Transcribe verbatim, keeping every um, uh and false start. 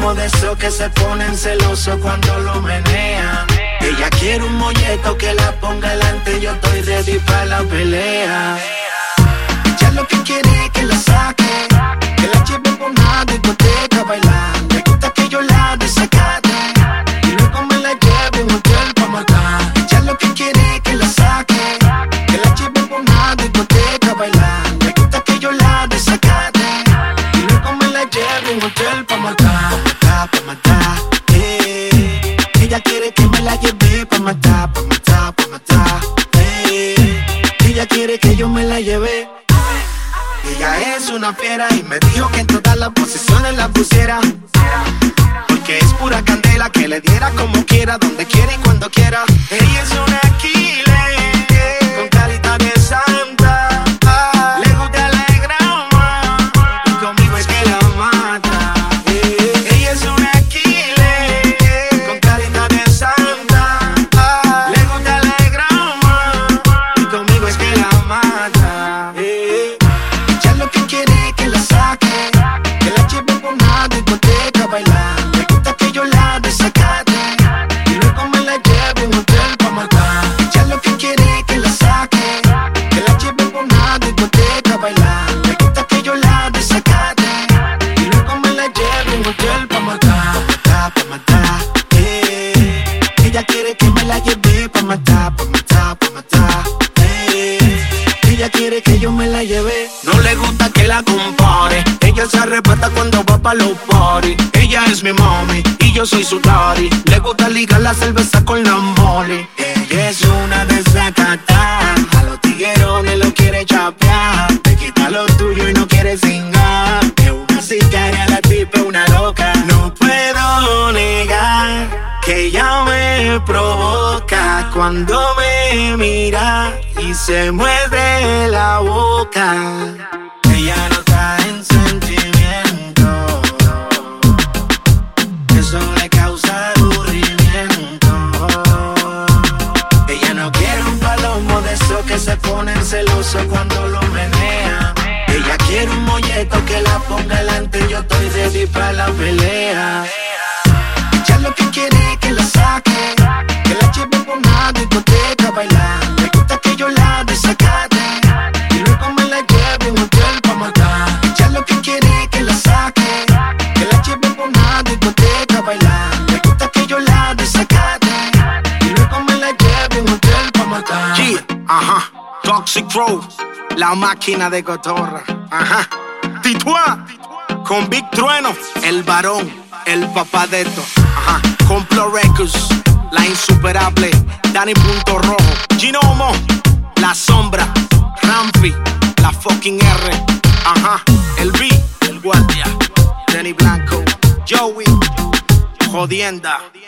palomo de esos que se ponen celosos cuando lo menean. Ella quiere un molleto que la ponga delante, yo estoy ready para la pelea. Ella lo que quiere es que la saque, que la lleve por una discoteca a bailar. Le gusta que yo la desacate y luego me la lleve a un hotel pa' matar. Ella lo que quiere es que la saque, que la lleve por una discoteca a bailar. Le gusta que yo la desacate y luego me la lleve a un hotel pa' matar. Pa' matar, pa' matar, eh. Ella quiere que me la lleve pa' matar, pa' matar, pa' matar, eh. Ella quiere que yo me la lleve. Ella es una fiera y me dijo que en todas las posiciones la pusiera, porque es pura candela, que le diera como quiera, donde quiera y cuando quiera. Ella es una killer, con carita de santa, ah, le gusta la grama y conmigo es que la mata. eh. Ella es una killer, con carita de santa, ah, le gusta la grama y conmigo es que la mata. eh. Lo que quiere es que la saque, que la lleve por una discoteca a bailar. Le gusta que yo la desacate y luego me la lleve a un hotel pa' matar. Ella lo que quiere es que la saque, que la lleve por una discoteca a bailar. Le gusta que yo la desacate y luego me la lleve a un hotel pa' matar. Pa' matar, pa' matar, eh. Ella quiere que me la lleve pa' matar, pa' matar, pa' matar, eh. Ella quiere que yo me la lleve. No le gusta que la compare, ella se arrebata cuando va pa' los party. Ella es mi mami y yo soy su daddy. Le gusta ligar la cerveza con la mole. Ella es una desacatada, a los tiguerones lo quiere chapear. Te quita lo tuyo y no quiere cingar. Es una sicaria, la tipa es una loca. No puedo negar que ella me provoca cuando me mira y se muerde la boca. Ella no está en sentimiento, eso le causa aburrimiento. Ella no quiere un palomo de esos que se ponen celosos cuando lo menean. Ella quiere un molleto que la ponga delante, yo estoy ready para la pelea. Ella lo que quiere es que la saque, que la lleve por una discoteca a bailar. Le gusta que yo la desacate y luego me la lleve a un hotel pa' matar. Ella lo que quiere es que la saque, que la lleve por una discoteca a bailar. Le gusta que yo la desacate y luego me la lleve a un hotel pa' matar. Yeah, ajá, Toxic Road, la máquina de cotorra. Ajá, Tituá, con Big Trueno, el varón, el papá de esto. Ajá, Complo Records, la insuperable, Dani Punto Rojo, Ginomo, la sombra, Ramfi, la fucking R. Ajá, el B, el guardia, Danny Blanco, Joey, Jodienda.